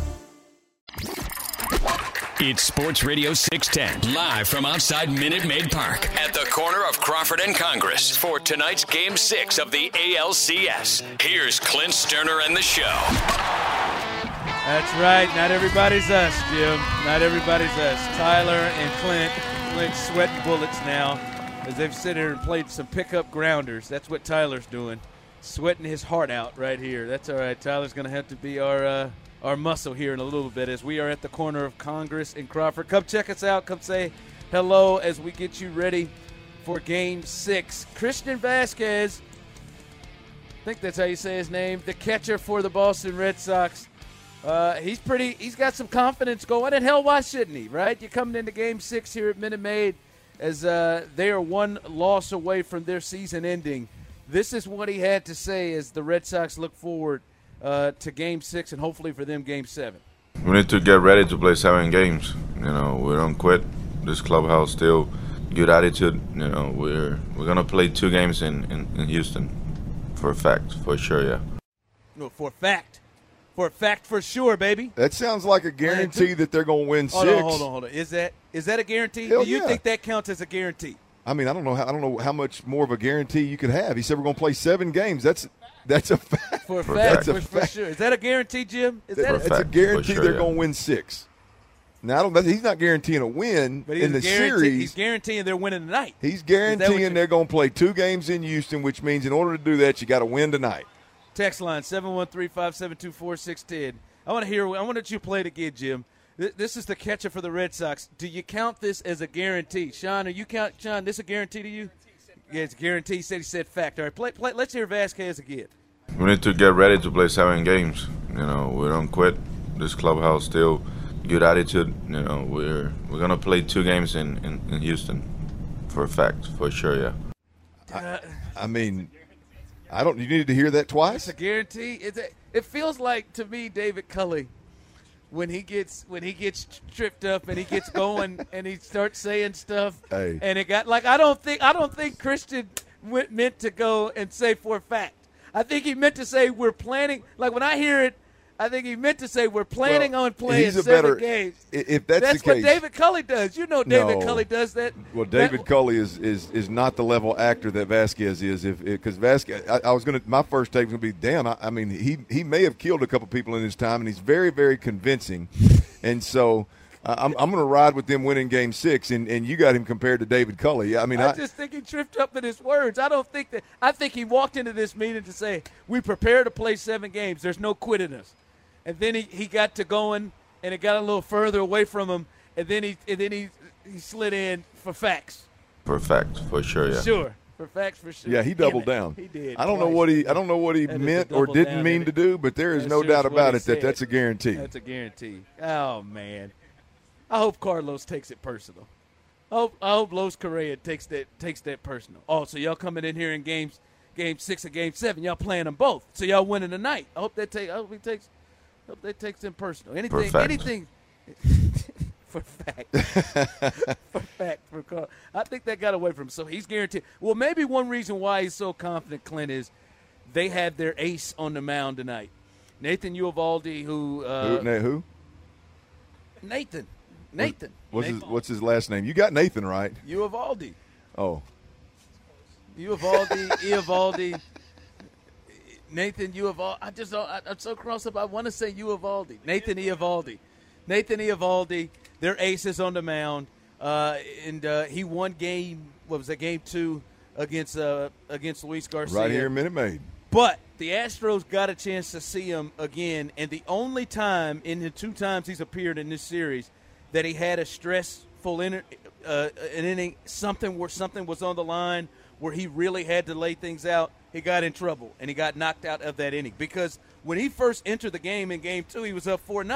It's Sports Radio six ten, live from outside Minute Maid Park at the corner of Crawford and Congress for tonight's Game six of the A L C S. Here's Clint Sterner and the show. That's right. Not everybody's us, Jim. Not everybody's us. Tyler and Clint. Clint's sweating bullets now as they've sit here and played some pickup grounders. That's what Tyler's doing. Sweating his heart out right here. That's all right. Tyler's going to have to be our uh, – our muscle here in a little bit as we are at the corner of Congress and Crawford. Come check us out. Come say hello as we get you ready for Game six. Christian Vasquez, I think that's how you say his name, the catcher for the Boston Red Sox. Uh, he's pretty. He's got some confidence going, and hell, why shouldn't he, right? You're coming into Game six here at Minute Maid as uh, they are one loss away from their season ending. This is what he had to say as the Red Sox look forward Uh, to Game six and hopefully for them Game seven. We need to get ready to play seven games. You know, we don't quit. This clubhouse still good attitude. You know, we're we're gonna play two games in, in, in Houston, for a fact, for sure, yeah. No, for a fact, for a fact, for sure, baby. That sounds like a guarantee that they're gonna win hold six. On, hold on, hold on. Is that is that a guarantee? Hell Do you yeah. think that counts as a guarantee? I mean, I don't know. How, I don't know how much more of a guarantee you could have. He said we're gonna play seven games. That's That's a fact. For a for fact, a for, fact. for sure. Is that a guarantee, Jim? Is that a, a, it's a guarantee sure, they're yeah. going to win six. Now, I don't, he's not guaranteeing a win but he's in the guarantee, series. He's guaranteeing they're winning tonight. He's Is that what guaranteeing you- they're going to play two games in Houston, which means in order to do that, you got to win tonight. Text line seven one three, five seven two, four six one zero. I want to hear. I want you play it again, Jim. Th- This is the catcher for the Red Sox. Do you count this as a guarantee, Sean? Are you count, Sean? This a guarantee to you? Yeah, it's a guarantee. He said he said fact. All right, play, play. Let's hear Vasquez again. We need to get ready to play seven games. You know, we don't quit. This clubhouse still good attitude. You know, we're we're gonna play two games in, in, in Houston, for a fact, for sure, yeah. Uh, I mean, I don't. You needed to hear that twice. It's a guarantee. It's a, it feels like to me, David Culley, when he gets when he gets tripped up and he gets going and he starts saying stuff. Hey. And it got like I don't think I don't think Christian went, meant to go and say for a fact. I think he meant to say we're planning. Like when I hear it, I think he meant to say we're planning Well, on playing he's a seven better- games. i- if that's that's the what case- David Culley does. You know, David No. Culley does that. Well, David That- Culley is, is is not the level actor that Vasquez is. If because Vasquez, I, I was gonna. My first take was gonna be, damn. I, I mean, he he may have killed a couple people in his time, and he's very very convincing. And so uh, I'm I'm gonna ride with them winning Game Six, and, and you got him compared to David Culley. I mean, I I, just think he tripped up in his words. I don't think that. I think he walked into this meeting to say, we prepare to play seven games. There's no quitting us. And then he, he got to going, and it got a little further away from him, and then he and then he he slid in for facts. For a fact, for sure, yeah. Sure. For facts, for sure. yeah, he Damn doubled it. down. He did. I don't know twice. what he I don't know what he That is a meant or double didn't down, mean isn't to it? do, but there is That's no just doubt what about he it that said. that's a guarantee. That's a guarantee. Oh man, I hope Carlos takes it personal. I hope, I hope Los Correa takes that takes that personal. Oh, so y'all coming in here in games, game six or game seven, y'all playing them both, so y'all winning tonight. I hope that take. I hope he takes. I hope that takes them personal. Anything. fact. Anything. For fact. for fact. For Carl. I think that got away from him. So he's guaranteed. Well, maybe one reason why he's so confident, Clint, is they have their ace on the mound tonight. Nathan Uvalde, who. Uh, who, Na- who? Nathan. Nathan. What's Nathan. his What's his last name? You got Nathan right. Uvalde. Oh, Uvalde. Uvalde. Nathan Uvalde. I just don't, I, I'm so crossed up. I want to say Uvalde. Nathan Eovaldi. Nathan Eovaldi. Their aces on the mound, uh, and uh, he won game. What was that? Game two against uh, against Luis Garcia. right here in Minute Maid. But the Astros got a chance to see him again, and the only time in the two times he's appeared in this series that he had a stressful inner, uh, an inning, something where something was on the line where he really had to lay things out, he got in trouble and he got knocked out of that inning. Because when he first entered the game in game two, he was up four nothing.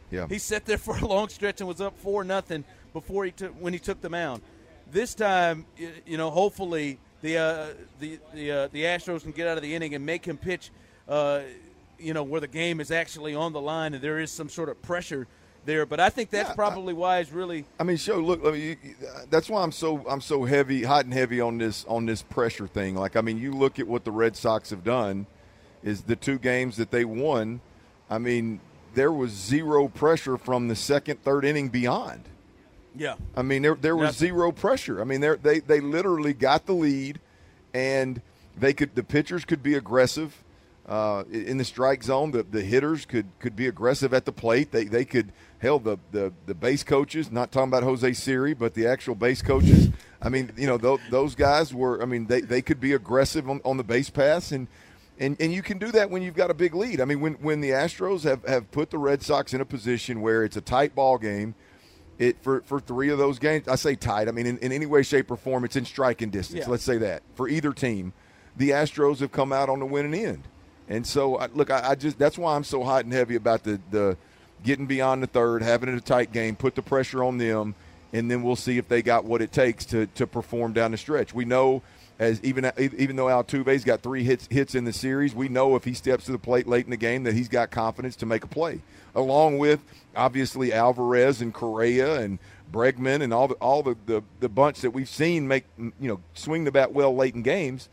Yeah. He sat there for a long stretch and was up four nothing before he took when he took the mound. This time, you know, hopefully the uh, the the uh, the Astros can get out of the inning and make him pitch. Uh, you know, where the game is actually on the line and there is some sort of pressure there. But I think that's yeah, probably I, why it's really. I mean, show look. I mean, you, that's why I'm so I'm so heavy, hot and heavy on this on this pressure thing. Like, I mean, you look at what the Red Sox have done. Is the two games that they won? I mean, there was zero pressure from the second, third inning beyond. Yeah. I mean, there there was Nothing. zero pressure. I mean, they they literally got the lead, and they could the pitchers could be aggressive. Uh, in the strike zone, the, the hitters could, could be aggressive at the plate. They they could hell the, the, the base coaches. Not talking about Jose Siri, but the actual base coaches. I mean, you know, th- those guys were. I mean, they, they could be aggressive on, on the base pass, and, and and you can do that when you've got a big lead. I mean, when when the Astros have, have put the Red Sox in a position where it's a tight ball game, it for for three of those games. I say tight. I mean, in, in any way, shape, or form, it's in striking distance. Yeah. Let's say that for either team, the Astros have come out on the winning end. And so, look, I, I just that's why I'm so hot and heavy about the, the getting beyond the third, having it a tight game, put the pressure on them, and then we'll see if they got what it takes to, to perform down the stretch. We know, as even even though Altuve's got three hits hits in the series, we know if he steps to the plate late in the game that he's got confidence to make a play, along with, obviously, Alvarez and Correa and Bregman and all the all the, the, the bunch that we've seen make, you know, swing the bat well late in games.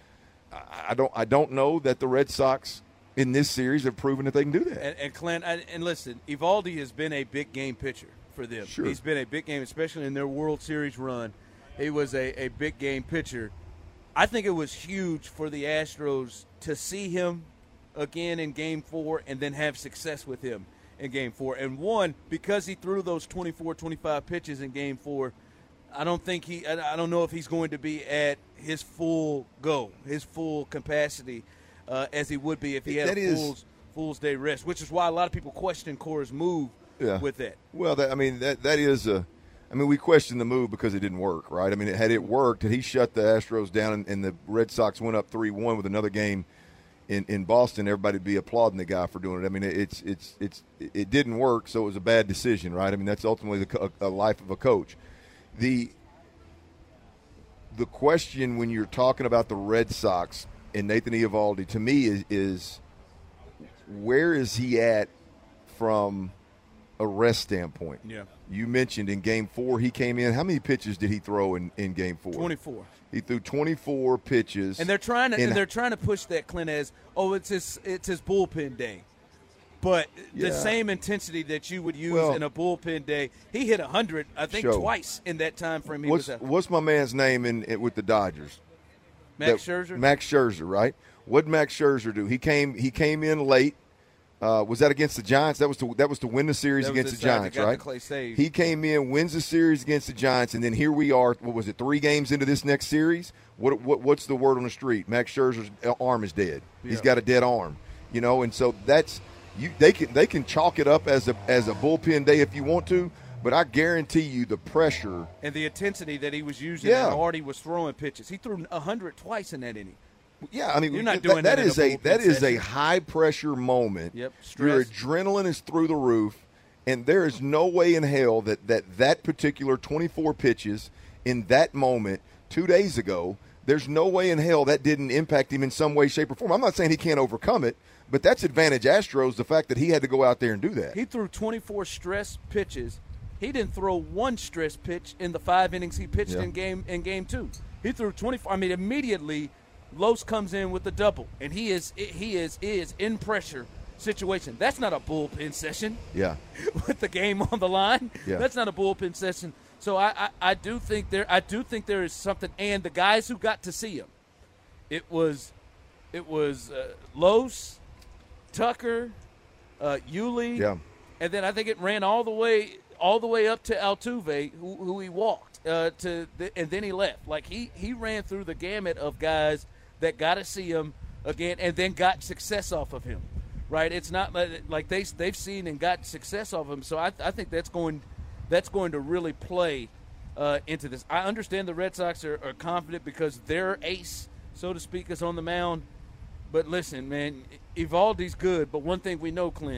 I don't I don't know that the Red Sox in this series have proven that they can do that. And, and Clint, and, and listen, Eovaldi has been a big game pitcher for them. Sure. He's been a big game, especially in their World Series run. He was a, a big game pitcher. I think it was huge for the Astros to see him again in Game four and then have success with him in Game four. And one, because he threw those twenty-four, twenty-five pitches in Game four, I don't think he – I don't know if he's going to be at his full go, his full capacity uh, as he would be if he had that a Fool's, Fool's Day rest, which is why a lot of people question Cora's move yeah. with that. Well, that, I mean, that that is a – I mean, we question the move because it didn't work, right? I mean, had it worked, had he shut the Astros down and, and the Red Sox went up three one with another game in, in Boston, everybody would be applauding the guy for doing it. I mean, it's it's it's it didn't work, so it was a bad decision, right? I mean, that's ultimately the, a, a life of a coach. The the question when you're talking about the Red Sox and Nathan Eovaldi, to me, is, is where is he at from a rest standpoint? Yeah. You mentioned in Game four he came in. How many pitches did he throw in, in Game four? twenty-four. He threw twenty-four pitches. And they're trying to in, and they're trying to push that, Clint, as, oh, it's his, it's his bullpen day. But yeah. the same intensity that you would use well, in a bullpen day, he hit one hundred, I think, show. twice in that time frame. He what's, was what's my man's name in, in with the Dodgers? Max that, Scherzer? Max Scherzer, right? What did Max Scherzer do? He came he came in late. Uh, was that against the Giants? That was to that was to win the series that against the Giants, got right? The Clay save. He came in, wins the series against the Giants, and then here we are. What was it? Three games into this next series. What, what what's the word on the street? Max Scherzer's arm is dead. Yeah. He's got a dead arm, you know, and so that's you. They can they can chalk it up as a as a bullpen day if you want to, but I guarantee you the pressure and the intensity that he was using. Yeah. and hard he was throwing pitches. He threw one hundred twice in that inning. Yeah, I mean, you're not doing that, that, that is a a that is session. a high pressure moment. Yep, your stress. adrenaline is through the roof, and there is no way in hell that that that particular twenty-four pitches in that moment two days ago. There's no way in hell that didn't impact him in some way, shape, or form. I'm not saying he can't overcome it, but that's advantage Astros, the fact that he had to go out there and do that. He threw twenty-four stress pitches. He didn't throw one stress pitch in the five innings he pitched Yeah. in game in game two. He threw twenty-four. I mean, immediately Los comes in with the double, and he is he is is in pressure situation. That's not a bullpen session. Yeah. With the game on the line, Yeah. that's not a bullpen session. So I, I, I do think there I do think there is something, and the guys who got to see him, it was it was uh, Los, Tucker, uh, Yuli, Yeah. and then I think it ran all the way all the way up to Altuve, who, who he walked uh, to, the, and then he left. Like he he ran through the gamut of guys that got to see him again, and then got success off of him. Right? It's not like, like they they've seen and got success off of him. So I I think that's going that's going to really play uh, into this. I understand the Red Sox are, are confident because their ace, so to speak, is on the mound. But listen, man, Eovaldi's good. But one thing we know, Clint,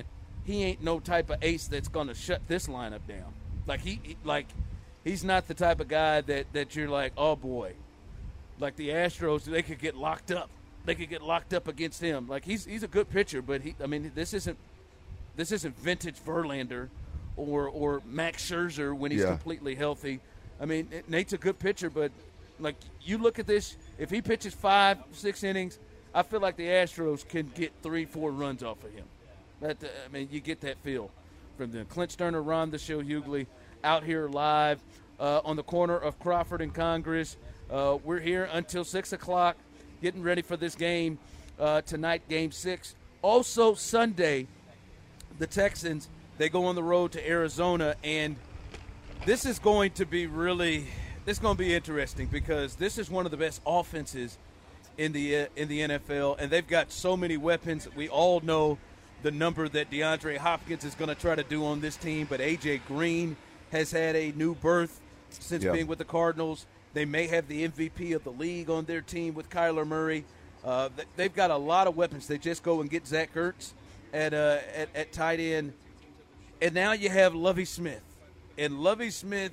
he ain't no type of ace that's going to shut this lineup down. Like he, he like he's not the type of guy that, that you're like, oh boy, like the Astros, they could get locked up. They could get locked up against him. Like he's he's a good pitcher, but he, I mean, this isn't this isn't vintage Verlander or or Max Scherzer when he's Yeah. completely healthy. I mean, Nate's a good pitcher, but like you look at this, if he pitches five, six innings, I feel like the Astros can get three, four runs off of him. That uh, I mean, you get that feel from them. Clint Sterner, Ron the Show Hughley, out here live uh, on the corner of Crawford and Congress. Uh, we're here until six o'clock, getting ready for this game uh, tonight, Game Six. Also Sunday, the Texans, they go on the road to Arizona, and this is going to be really this is going to be interesting because this is one of the best offenses in the uh, in the N F L, and they've got so many weapons. We all know the number that DeAndre Hopkins is going to try to do on this team, but A J Green has had a new birth since Yeah. being with the Cardinals. They may have the M V P of the league on their team with Kyler Murray. Uh, th- they've got a lot of weapons. They just go and get Zach Ertz at, uh, at at tight end, and now you have Lovie Smith. And Lovie Smith,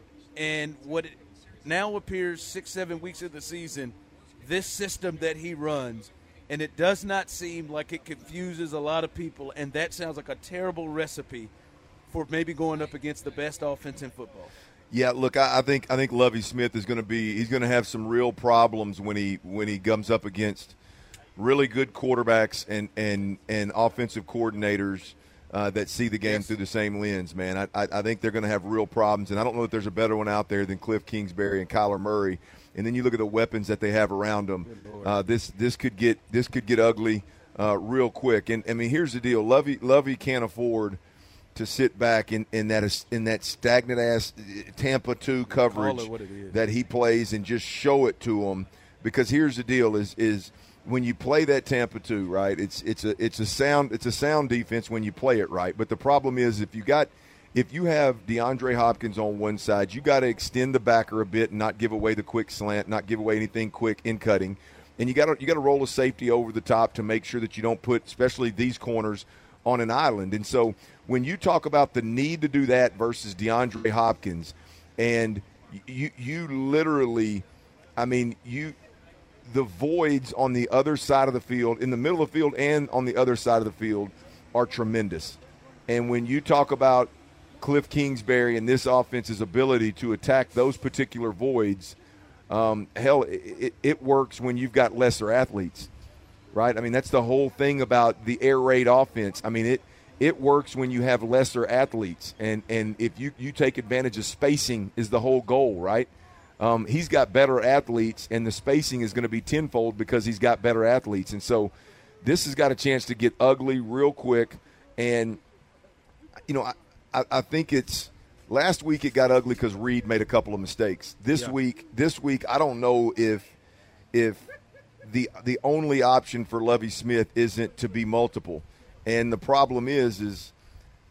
and what it now appears six, seven weeks of the season, this system that he runs, and it does not seem like it confuses a lot of people, and that sounds like a terrible recipe for maybe going up against the best offense in football. Yeah, look, I, I think I think Lovie Smith is going to be he's going to have some real problems when he when he comes up against really good quarterbacks and and and offensive coordinators uh, that see the game Yes. through the same lens. Man, I I, I think they're going to have real problems, and I don't know if there's a better one out there than Cliff Kingsbury and Kyler Murray. And then you look at the weapons that they have around them. Uh, this this could get this could get ugly uh, real quick. And I mean, here's the deal: Lovie Lovie can't afford to sit back in, in that in that stagnant ass Tampa two coverage it what it is. that he plays and just show it to them. Because here's the deal: is is when you play that Tampa two, right? It's it's a it's a sound it's a sound defense when you play it right. But the problem is if you got if you have DeAndre Hopkins on one side, you got to extend the backer a bit and not give away the quick slant, not give away anything quick in cutting, and you got to you got to roll a safety over the top to make sure that you don't put, especially these corners, on an island. And so when you talk about the need to do that versus DeAndre Hopkins, and you you literally, I mean you. The voids on the other side of the field, in the middle of the field and on the other side of the field, are tremendous. And when you talk about Cliff Kingsbury and this offense's ability to attack those particular voids, um, hell, it, it works when you've got lesser athletes, right? I mean, that's the whole thing about the air raid offense. I mean, it it works when you have lesser athletes. And, and if you, you take advantage of spacing is the whole goal, right? Um, he's got better athletes, and the spacing is going to be tenfold because he's got better athletes. And so this has got a chance to get ugly real quick. And, you know, I, I, I think it's – last week it got ugly because Reed made a couple of mistakes. This Yeah. week, this week, I don't know if if the the only option for Lovie Smith isn't to be multiple. And the problem is, is –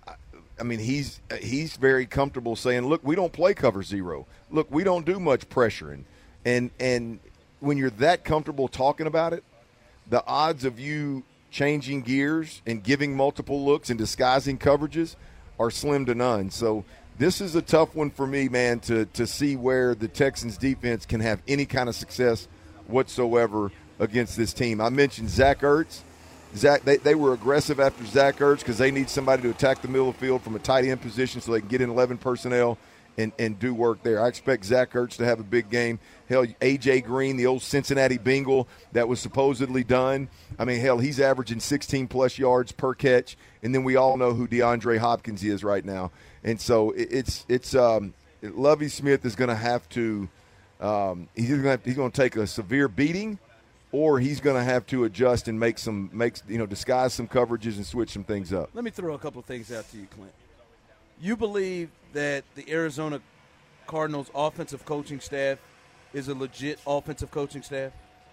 I mean, he's he's very comfortable saying, look, we don't play cover zero. Look, we don't do much pressuring. And and when you're that comfortable talking about it, the odds of you changing gears and giving multiple looks and disguising coverages are slim to none. So this is a tough one for me, man, to, to see where the Texans defense can have any kind of success whatsoever against this team. I mentioned Zach Ertz. Zach, they, they were aggressive after Zach Ertz because they need somebody to attack the middle of the field from a tight end position so they can get in eleven personnel and, and do work there. I expect Zach Ertz to have a big game. Hell, A J Green, the old Cincinnati Bengal that was supposedly done. I mean, hell, he's averaging sixteen-plus yards per catch, and then we all know who DeAndre Hopkins is right now. And so it, it's it's um, Lovie Smith is going to have to um, he's going to he's going to take a severe beating, or he's going to have to adjust and make some make you know disguise some coverages and switch some things up. Let me throw a couple of things out to you, Clint. You believe that the Arizona Cardinals offensive coaching staff is a legit offensive coaching staff?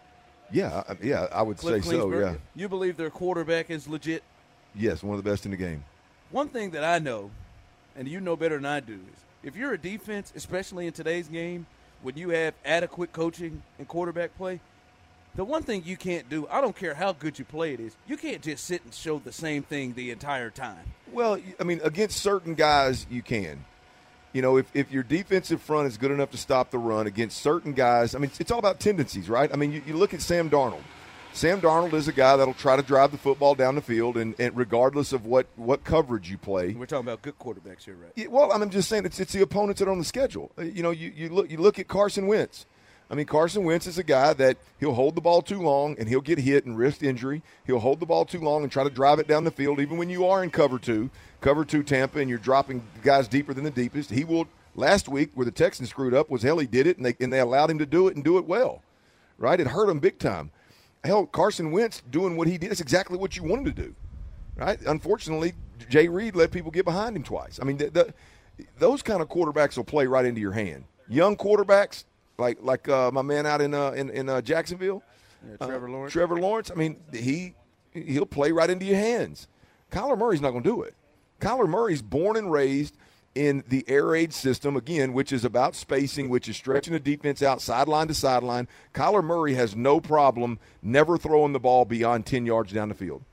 Yeah, I- yeah, I would Cliff say so. Kingsbury? Yeah, You believe their quarterback is legit? yes, one of the best in the game. One thing that I know, and you know better than I do, is if you're a defense, especially in today's game, when you have adequate coaching and quarterback play, the one thing you can't do, I don't care how good you play it is, you can't just sit and show the same thing the entire time. Well, I mean, against certain guys, you can. You know, if, if your defensive front is good enough to stop the run against certain guys, I mean, it's, it's all about tendencies, right? I mean, you, you look at Sam Darnold. Sam Darnold is a guy that'll try to drive the football down the field, and, and regardless of what, what coverage you play. We're talking about good quarterbacks here, right? Yeah, well, I'm just saying it's it's the opponents that are on the schedule. You know, you, you look you look at Carson Wentz. I mean, Carson Wentz is a guy that he'll hold the ball too long and he'll get hit and risk injury. He'll hold the ball too long and try to drive it down the field, even when you are in cover two, cover two Tampa, and you're dropping guys deeper than the deepest. He will. Last week, where the Texans screwed up, was hell he did it, and they and they allowed him to do it and do it well, right? It hurt him big time. Hell, Carson Wentz doing what he did is exactly what you want him to do, right? Unfortunately, Jay Reed let people get behind him twice. I mean, the, the, those kind of quarterbacks will play right into your hand. Young quarterbacks, like like uh, my man out in uh, in, in uh, Jacksonville, yeah, Trevor uh, Lawrence. Trevor Lawrence. I mean, he he'll play right into your hands. Kyler Murray's not going to do it. Kyler Murray's born and raised in the air raid system, again, which is about spacing, which is stretching the defense out sideline to sideline. Kyler Murray has no problem never throwing the ball beyond ten yards down the field.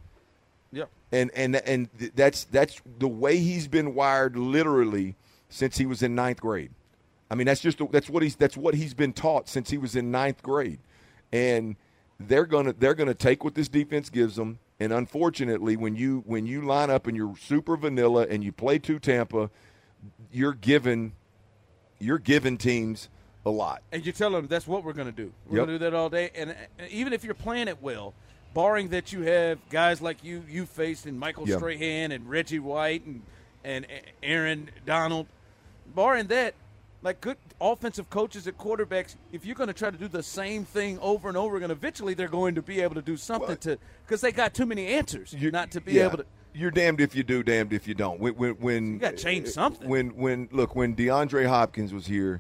Yeah. And and and that's that's the way he's been wired literally since he was in ninth grade. I mean, that's just that's what he's that's what he's been taught since he was in ninth grade. And they're gonna they're gonna take what this defense gives them. And unfortunately, when you when you line up and you're super vanilla and you play to Tampa, you're giving you're giving teams a lot. And you tell them that's what we're going to do. We're Yep. going to do that all day. And and even if you're playing it well, barring that you have guys like you you faced in Michael Yep. Strahan and Reggie White and and Aaron Donald, barring that, like good offensive coaches and quarterbacks, if you're going to try to do the same thing over and over again, eventually they're going to be able to do something well, to because they got too many answers not to be yeah, able to. You're damned if you do, damned if you don't. When when, when you got to change something. When when look when DeAndre Hopkins was here,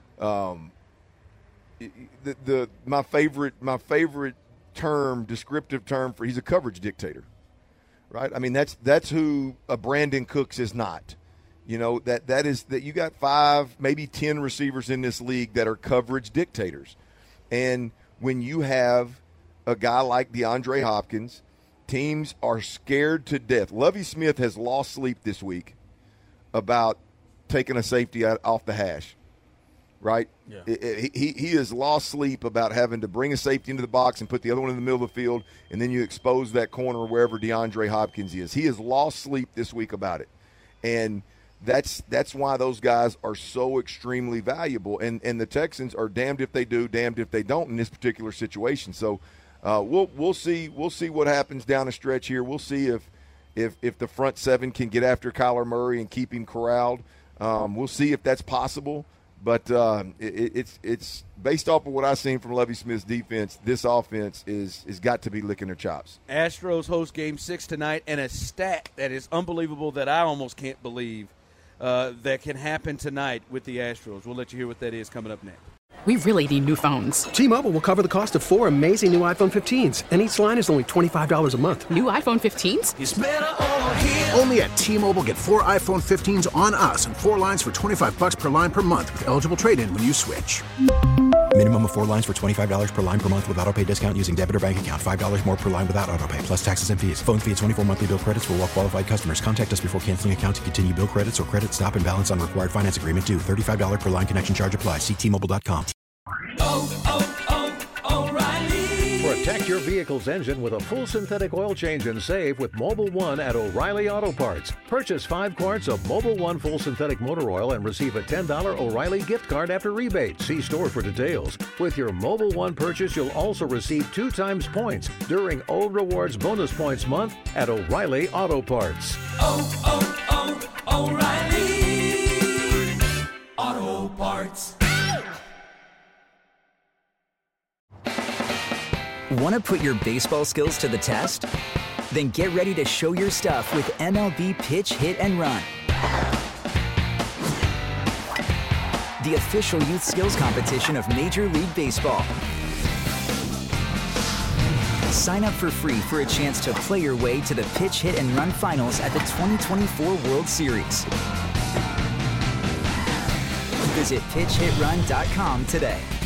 um, the the my favorite my favorite term, descriptive term for he's a coverage dictator, right? I mean that's that's who a Brandon Cooks is not. You know, that that is that you got five, maybe ten receivers in this league that are coverage dictators. And when you have a guy like DeAndre Hopkins, teams are scared to death. Lovie Smith has lost sleep this week about taking a safety out, off the hash, right? Yeah. It, it, he, he has lost sleep about having to bring a safety into the box and put the other one in the middle of the field, and then you expose that corner wherever DeAndre Hopkins is. He has lost sleep this week about it. And – That's that's why those guys are so extremely valuable, and and the Texans are damned if they do, damned if they don't in this particular situation. So uh, we'll we'll see we'll see what happens down the stretch here. We'll see if if if the front seven can get after Kyler Murray and keep him corralled. Um, we'll see if that's possible. But uh, it, it's it's based off of what I've seen from Lovie Smith's defense. This offense is is got to be licking their chops. Astros host Game Six tonight, and a stat that is unbelievable that I almost can't believe. Uh, that can happen tonight with the Astros. We'll let you hear what that is coming up next. We really need new phones. T-Mobile will cover the cost of four amazing new iPhone fifteens, and each line is only twenty-five dollars a month. New iPhone fifteens? It's better over here. Only at T-Mobile, get four iPhone fifteens on us and four lines for twenty-five dollars per line per month with eligible trade-in when you switch. Minimum of four lines for twenty-five dollars per line per month with autopay discount using debit or bank account. five dollars more per line without autopay, plus taxes and fees. Phone fee at twenty-four monthly bill credits for well-qualified customers. Contact us before canceling account to continue bill credits or credit stop and balance on required finance agreement due. thirty-five dollars per line connection charge applies. See T Mobile dot com. Oh, oh, oh, O'Reilly. Protect your vehicle's engine with a full synthetic oil change and save with Mobil one at O'Reilly Auto Parts. Purchase five quarts of Mobil one full synthetic motor oil and receive a ten dollars O'Reilly gift card after rebate. See store for details. With your Mobil one purchase, you'll also receive two times points during O Rewards Bonus Points Month at O'Reilly Auto Parts. Oh, oh, oh, O'Reilly Auto Parts. Want to put your baseball skills to the test? Then get ready to show your stuff with M L B Pitch, Hit, and Run. The official youth skills competition of Major League Baseball. Sign up for free for a chance to play your way to the Pitch, Hit, and Run finals at the twenty twenty-four World Series. Visit pitch hit run dot com today.